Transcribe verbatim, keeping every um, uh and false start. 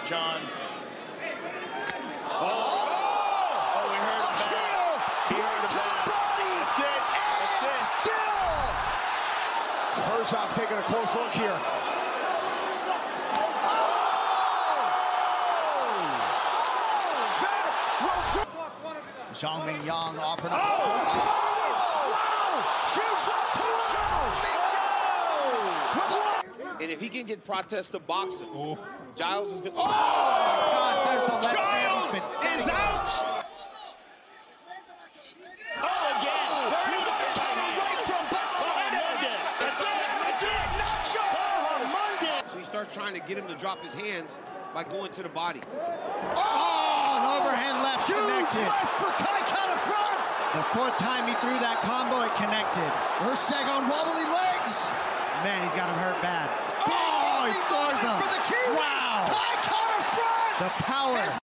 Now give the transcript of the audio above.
John. Oh, oh we heard it back. He heard it to the back. body. That's it. That's And it. still. Herzog taking a close look here. Zhang Mingyang off and Oh! on. And if he can get Protez to boxing, oh. Giles is going to... Oh, my gosh, there's the left Giles hand. He's been setting is out! Oh, again! There he goes! Right from Mendes. That's it! That's it! Nacho! Monday! So he starts trying to get him to drop his hands by going to the body. Oh, an overhand left Huge connected. left for Kai Kara-France. The fourth time he threw that combo, it connected. Herzog on wobbly legs. Man, he's got him hurt bad. Oh, Oh, he floors him. for the Kiwi. Wow. Kai Kara-France. The power.